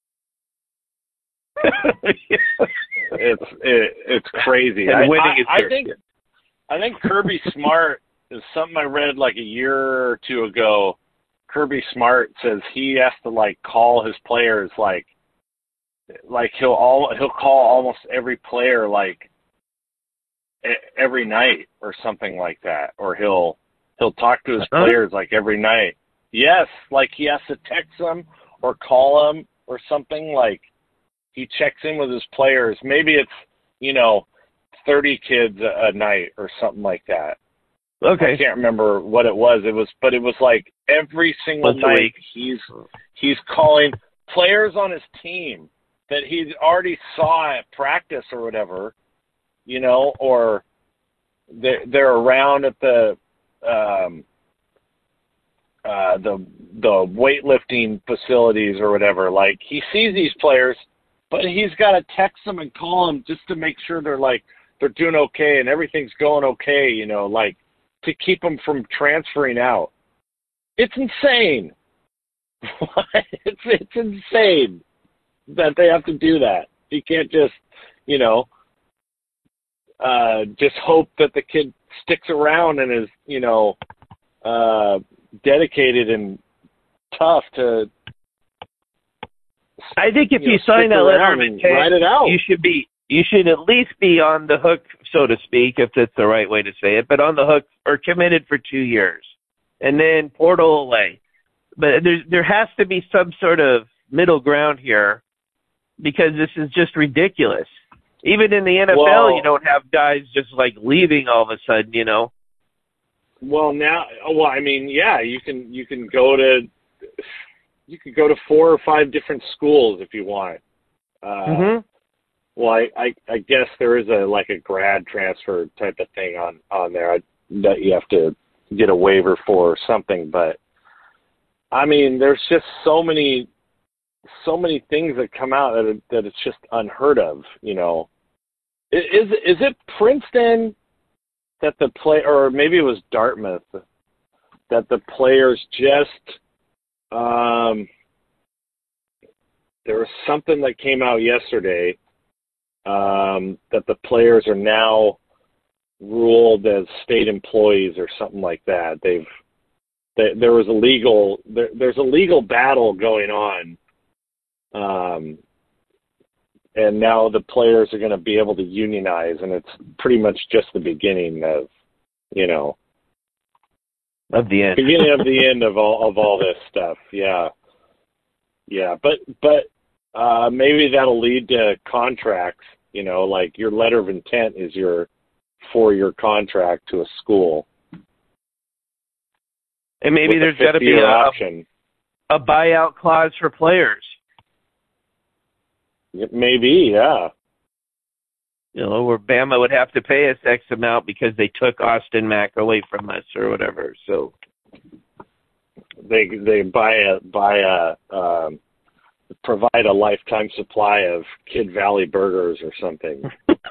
It's it, it's crazy. And I, winning I, is I their think kid. I think Kirby Smart is something I read like a year or two ago. Kirby Smart says he has to like call his players like like he'll all he'll call almost every player like e- every night or something like that, or he'll he'll talk to his Uh-huh. players like every night. Yes, like he has to text them or call them or something. Like he checks in with his players. Maybe it's, you know, thirty kids a, a night or something like that. Okay. I can't remember what it was. It was, but it was like every single Once a night week. he's he's calling players on his team that he already saw at practice or whatever, you know, or they're, they're around at the um, uh, the the weightlifting facilities or whatever. Like he sees these players, but he's got to text them and call them just to make sure they're like they're doing okay and everything's going okay, you know, like to keep them from transferring out. It's insane. it's it's insane that they have to do that. You can't just, you know, uh, just hope that the kid sticks around and is, you know, uh, dedicated and tough to. I think if you you, know, sign stick that letter around of and intent, ride it out. you should be you should at least be on the hook, so to speak, if that's the right way to say it, but on the hook or committed for two years, and then portal away. But there there has to be some sort of middle ground here, because this is just ridiculous. Even in the N F L, Well- you don't have guys just like leaving all of a sudden, you know. Well, now, well, I mean, yeah, you can you can go to you could go to four or five different schools if you want. Uh, Mm-hmm. Well, I, I I guess there is a like a grad transfer type of thing on on there that you have to get a waiver for or something. But I mean, there's just so many so many things that come out that it, that it's just unheard of. You know, I- is is it Princeton that the play, or maybe it was Dartmouth, that the players just, um, there was something that came out yesterday um, that the players are now ruled as state employees or something like that. They've they, there was a legal there, there's a legal battle going on, um, and now the players are going to be able to unionize, and it's pretty much just the beginning of, you know, of the end, beginning of the end of all of all this stuff. Yeah, yeah, but but uh, maybe that'll lead to contracts. You know, like your letter of intent is your four-year contract to a school. And maybe there's got to be a, option. a buyout clause for players. Maybe, yeah. You know, where Bama would have to pay us X amount because they took Austin Mack away from us or whatever. So they they buy a buy a um, provide a lifetime supply of Kid Valley burgers or something.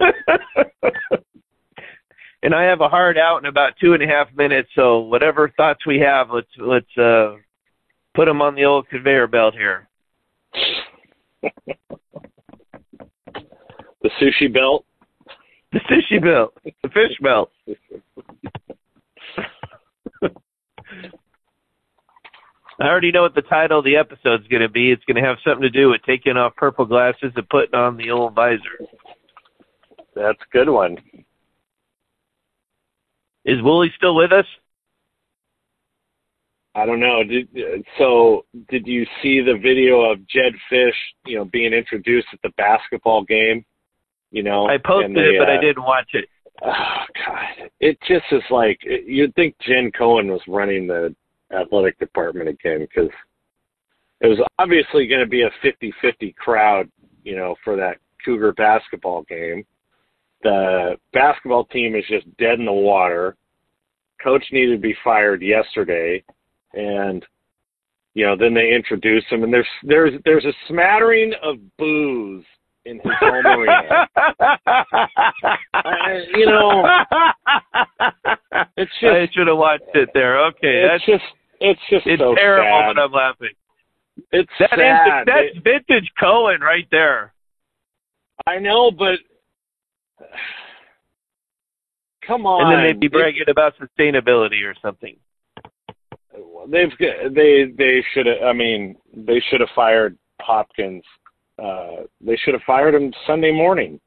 And I have a hard out in about two and a half minutes, so whatever thoughts we have, let's let's uh, put them on the old conveyor belt here. The sushi belt? The sushi belt. The fish belt. I already know what the title of the episode's going to be. It's going to have something to do with taking off purple glasses and putting on the old visor. That's a good one. Is Wooly still with us? I don't know. Did, so did you see the video of Jed Fish, you know, being introduced at the basketball game? You know, I posted they, it, but uh, I didn't watch it. Oh, God. It just is like, you'd think Jen Cohen was running the athletic department again, because it was obviously going to be a fifty-fifty crowd, you know, for that Cougar basketball game. The basketball team is just dead in the water. Coach needed to be fired yesterday, and you know, then they introduce him, and there's there's there's a smattering of boos in his home arena. I, you know, it's just I should have watched it there. Okay, it's that's just it's just it's so terrible, sad. but I'm laughing. It's that sad. Is, that's it, vintage Cohen right there. I know, but come on. And then they'd be bragging it, about sustainability or something. They've they they should have. I mean, they should have fired Hopkins. Uh, they should have fired him Sunday morning.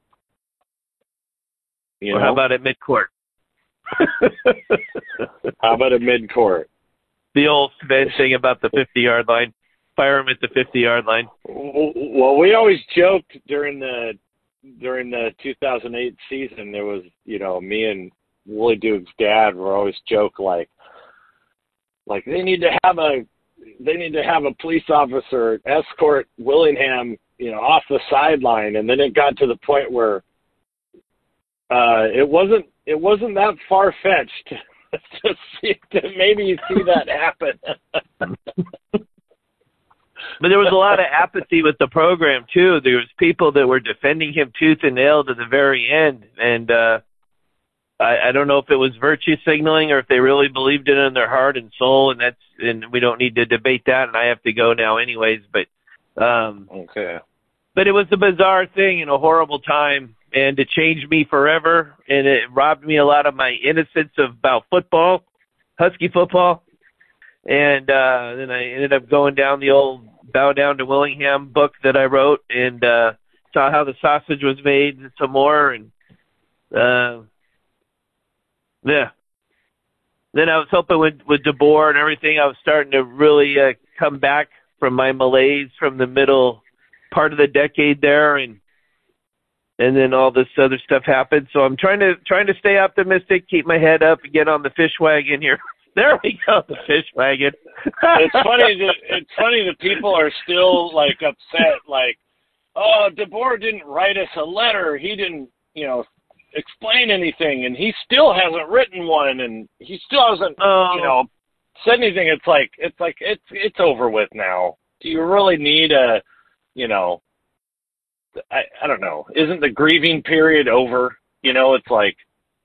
You or know? How about at midcourt? How about at midcourt? The old Sven thing about the fifty-yard line. Fire him at the fifty-yard line. Well, we always joked during the during the two thousand eight season. There was, you know, me and Wooly Duke's dad were always joke like, like they need to have a they need to have a police officer escort Willingham, you know, off the sideline, and then it got to the point where uh, it wasn't it wasn't that far fetched to see to maybe you see that happen. But there was a lot of apathy with the program too. There was people that were defending him tooth and nail to the very end, and uh, I, I don't know if it was virtue signaling or if they really believed it in their heart and soul. And that's and we don't need to debate that. And I have to go now, anyways. But um, okay. But it was a bizarre thing and a horrible time, and it changed me forever. And it robbed me a lot of my innocence about football, Husky football. And uh, then I ended up going down the old Bow Down to Willingham book that I wrote, and uh, saw how the sausage was made and some more. And uh, yeah. Then I was hoping with, with DeBoer and everything, I was starting to really uh, come back from my malaise from the middle part of the decade there, and and then all this other stuff happened. So I'm trying to trying to stay optimistic, keep my head up, and get on the fish wagon here. There we go, the fish wagon. It's funny that it's funny that people are still like upset, like, oh, DeBoer didn't write us a letter. He didn't, you know, explain anything, and he still hasn't written one, and he still hasn't, oh. you know, said anything. It's like it's like it's it's over with now. Do you really need a, you know, I I don't know. Isn't the grieving period over? You know, it's like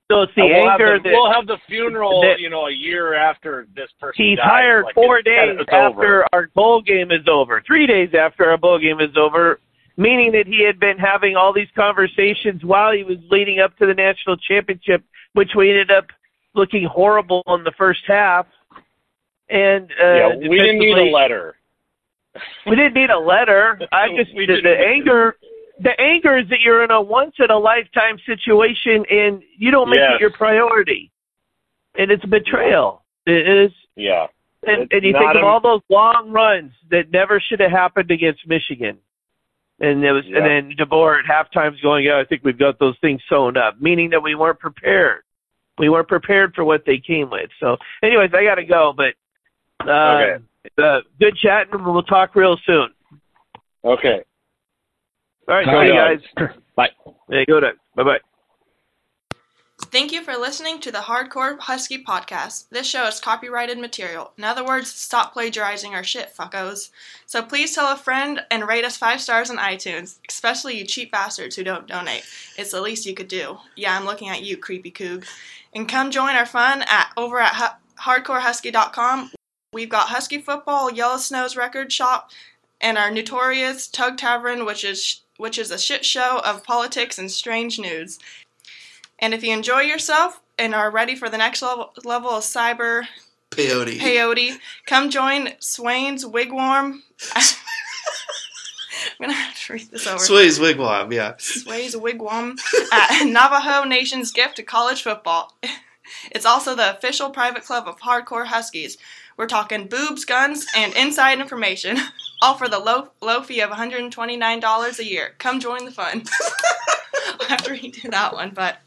So it's the And we'll anger have the, that we'll have the funeral, that- you know, a year after this person he's dies. hired Like, four it's days kinda- it's after over. our bowl game is over, three days after our bowl game is over, meaning that he had been having all these conversations while he was leading up to the national championship, which we ended up looking horrible in the first half. And uh, Yeah, we didn't need a defensively- letter. We didn't need a letter. I just We the, didn't the need- anger. The anger is that you're in a once in a lifetime situation and you don't make Yes. it your priority, and it's betrayal. It is. Yeah. And, It's and you not think of a- all those long runs that never should have happened against Michigan. And there was, Yeah. and then DeBoer at halftime's going, yeah, I think we've got those things sewn up, meaning that we weren't prepared. We weren't prepared for what they came with. So, anyways, I got to go, but uh, Okay. uh, good chatting, and we'll talk real soon. Okay. All right, Go bye, Dogs. guys. Bye. Yeah, go to bye bye. Thank you for listening to the Hardcore Husky podcast. This show is copyrighted material. In other words, stop plagiarizing our shit, fuckos. So please tell a friend and rate us five stars on iTunes, especially you cheap bastards who don't donate. It's the least you could do. Yeah, I'm looking at you, creepy coog. And come join our fun at over at hu- hardcore husky dot com. We've got Husky Football, Yellow Snow's Record Shop, and our notorious Tug Tavern, which is which is a shit show of politics and strange news. And if you enjoy yourself and are ready for the next level, level of cyber Peyote. peyote, come join Swain's Wigwam. I'm going to have to read this over. Sway's Wigwam, yeah. Sway's Wigwam at Navajo Nation's gift to college football. It's also the official private club of Hardcore Huskies. We're talking boobs, guns, and inside information, all for the low low fee of one hundred twenty-nine dollars a year. Come join the fun. I'll have to redo that one, but